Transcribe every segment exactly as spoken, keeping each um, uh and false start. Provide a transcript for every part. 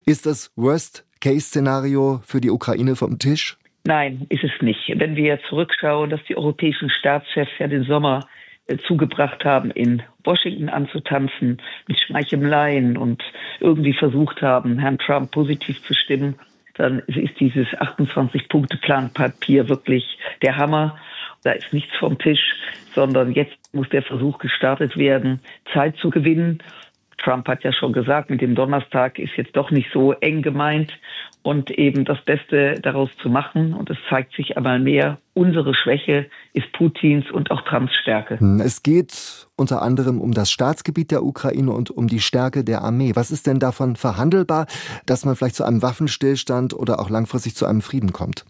Ist das Worst-Case-Szenario für die Ukraine vom Tisch? Nein, ist es nicht. Wenn wir zurückschauen, dass die europäischen Staatschefs ja den Sommer äh, zugebracht haben, in Washington anzutanzen, mit Schmeicheleien und irgendwie versucht haben, Herrn Trump positiv zu stimmen, dann ist dieses achtundzwanzig-Punkte-Plan-Papier wirklich der Hammer. Da ist nichts vom Tisch, sondern jetzt muss der Versuch gestartet werden, Zeit zu gewinnen. Trump hat ja schon gesagt, mit dem Donnerstag ist jetzt doch nicht so eng gemeint und eben das Beste daraus zu machen. Und es zeigt sich einmal mehr, unsere Schwäche ist Putins und auch Trumps Stärke. Es geht unter anderem um das Staatsgebiet der Ukraine und um die Stärke der Armee. Was ist denn davon verhandelbar, dass man vielleicht zu einem Waffenstillstand oder auch langfristig zu einem Frieden kommt?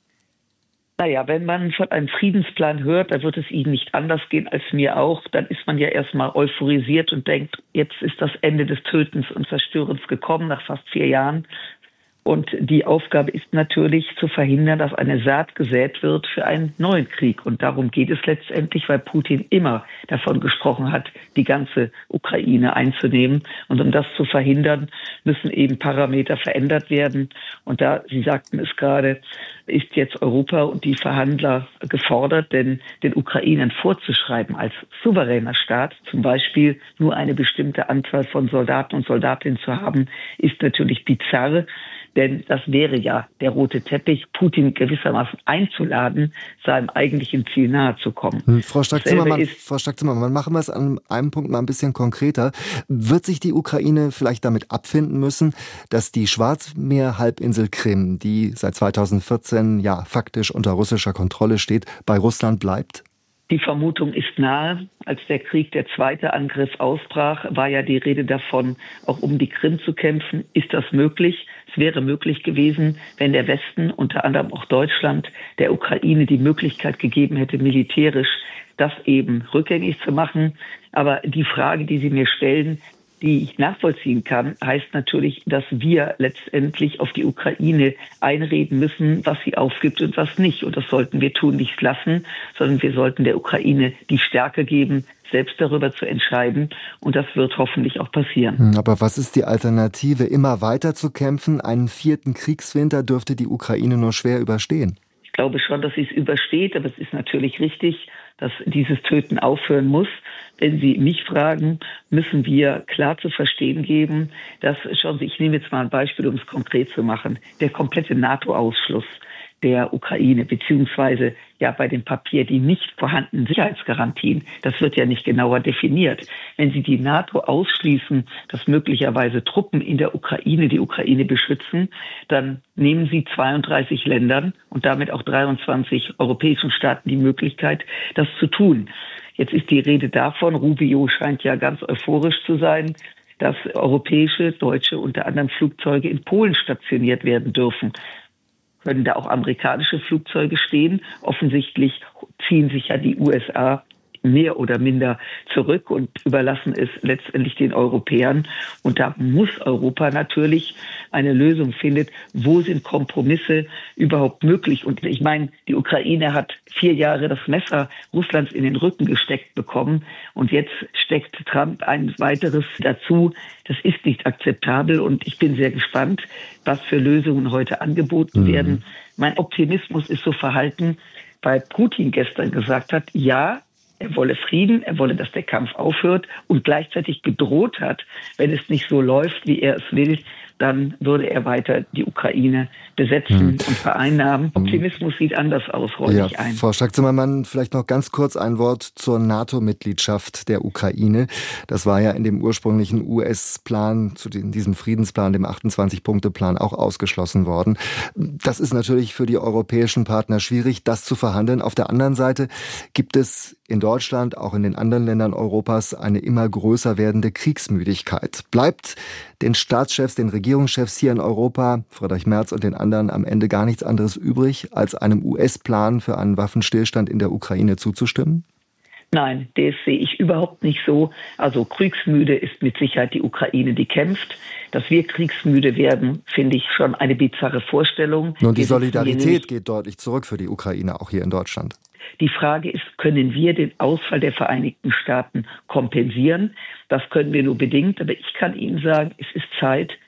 Naja, wenn man von einem Friedensplan hört, dann wird es Ihnen nicht anders gehen als mir auch. Dann ist man ja erstmal euphorisiert und denkt, jetzt ist das Ende des Tötens und Zerstörens gekommen nach fast vier Jahren. Und die Aufgabe ist natürlich zu verhindern, dass eine Saat gesät wird für einen neuen Krieg. Und darum geht es letztendlich, weil Putin immer davon gesprochen hat, die ganze Ukraine einzunehmen. Und um das zu verhindern, müssen eben Parameter verändert werden. Und da, Sie sagten es gerade, ist jetzt Europa und die Verhandler gefordert, denn den Ukrainern vorzuschreiben, als souveräner Staat zum Beispiel nur eine bestimmte Anzahl von Soldaten und Soldatinnen zu haben, ist natürlich bizarr. Denn das wäre ja der rote Teppich, Putin gewissermaßen einzuladen, seinem eigentlichen Ziel nahe zu kommen. Hm, Frau Strack-Zimmermann, Frau Strack-Zimmermann, machen wir es an einem Punkt mal ein bisschen konkreter. Wird sich die Ukraine vielleicht damit abfinden müssen, dass die Schwarzmeerhalbinsel Krim, die seit zweitausendvierzehn ja faktisch unter russischer Kontrolle steht, bei Russland bleibt? Die Vermutung ist nahe. Als der Krieg, der zweite Angriff ausbrach, war ja die Rede davon, auch um die Krim zu kämpfen. Ist das möglich? Es wäre möglich gewesen, wenn der Westen, unter anderem auch Deutschland, der Ukraine die Möglichkeit gegeben hätte, militärisch das eben rückgängig zu machen. Aber die Frage, die Sie mir stellen, die ich nachvollziehen kann, heißt natürlich, dass wir letztendlich auf die Ukraine einreden müssen, was sie aufgibt und was nicht. Und das sollten wir tun nicht lassen, sondern wir sollten der Ukraine die Stärke geben, selbst darüber zu entscheiden. Und das wird hoffentlich auch passieren. Aber was ist die Alternative? Immer weiter zu kämpfen? Einen vierten Kriegswinter dürfte die Ukraine nur schwer überstehen. Ich glaube schon, dass sie es übersteht, aber es ist natürlich richtig, dass dieses Töten aufhören muss. Wenn Sie mich fragen, müssen wir klar zu verstehen geben, dass, schauen Sie, ich nehme jetzt mal ein Beispiel, um es konkret zu machen, der komplette NATO-Ausschluss der Ukraine, beziehungsweise ja bei dem Papier die nicht vorhandenen Sicherheitsgarantien, das wird ja nicht genauer definiert. Wenn Sie die NATO ausschließen, dass möglicherweise Truppen in der Ukraine die Ukraine beschützen, dann nehmen Sie zweiunddreißig Ländern und damit auch dreiundzwanzig europäischen Staaten die Möglichkeit, das zu tun. Jetzt ist die Rede davon, Rubio scheint ja ganz euphorisch zu sein, dass europäische, deutsche, unter anderem Flugzeuge in Polen stationiert werden dürfen. Können da auch amerikanische Flugzeuge stehen? Offensichtlich ziehen sich ja die U S A mehr oder minder zurück und überlassen es letztendlich den Europäern. Und da muss Europa natürlich eine Lösung finden. Wo sind Kompromisse überhaupt möglich? Und ich meine, die Ukraine hat vier Jahre das Messer Russlands in den Rücken gesteckt bekommen. Und jetzt steckt Trump ein weiteres dazu. Das ist nicht akzeptabel. Und ich bin sehr gespannt, was für Lösungen heute angeboten mhm. werden. Mein Optimismus ist so verhalten, weil Putin gestern gesagt hat, ja, er wolle Frieden, er wolle, dass der Kampf aufhört und gleichzeitig gedroht hat, wenn es nicht so läuft, wie er es will, dann würde er weiter die Ukraine besetzen hm. und vereinnahmen. Optimismus hm. sieht anders aus, räume ja, ich ein. Frau Strack-Zimmermann, vielleicht noch ganz kurz ein Wort zur NATO-Mitgliedschaft der Ukraine. Das war ja in dem ursprünglichen U S-Plan, zu diesem Friedensplan, dem achtundzwanzig-Punkte-Plan auch ausgeschlossen worden. Das ist natürlich für die europäischen Partner schwierig, das zu verhandeln. Auf der anderen Seite gibt es in Deutschland, auch in den anderen Ländern Europas, eine immer größer werdende Kriegsmüdigkeit. Bleibt den Staatschefs, den Regierungschefs hier in Europa, Friedrich Merz und den anderen, am Ende gar nichts anderes übrig, als einem U S-Plan für einen Waffenstillstand in der Ukraine zuzustimmen? Nein, das sehe ich überhaupt nicht so. Also kriegsmüde ist mit Sicherheit die Ukraine, die kämpft. Dass wir kriegsmüde werden, finde ich schon eine bizarre Vorstellung. Nun, die Solidarität geht deutlich zurück für die Ukraine, auch hier in Deutschland. Die Frage ist, können wir den Ausfall der Vereinigten Staaten kompensieren? Das können wir nur bedingt, aber ich kann Ihnen sagen, es ist Zeit,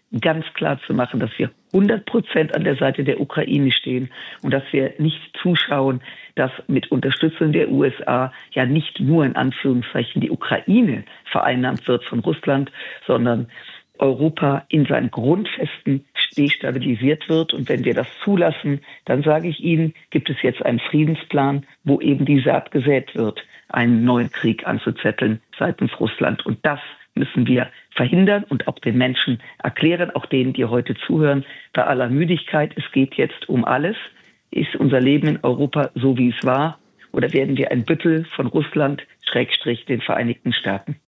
ganz klar zu machen, dass wir hundert Prozent an der Seite der Ukraine stehen und dass wir nicht zuschauen, dass mit Unterstützung der U S A ja nicht nur in Anführungszeichen die Ukraine vereinnahmt wird von Russland, sondern Europa in seinen Grundfesten destabilisiert wird. Und wenn wir das zulassen, dann sage ich Ihnen, gibt es jetzt einen Friedensplan, wo eben die Saat gesät wird, einen neuen Krieg anzuzetteln seitens Russland. Und das müssen wir verhindern und auch den Menschen erklären, auch denen, die heute zuhören, bei aller Müdigkeit, es geht jetzt um alles. Ist unser Leben in Europa so, wie es war? Oder werden wir ein Büttel von Russland, Schrägstrich den Vereinigten Staaten?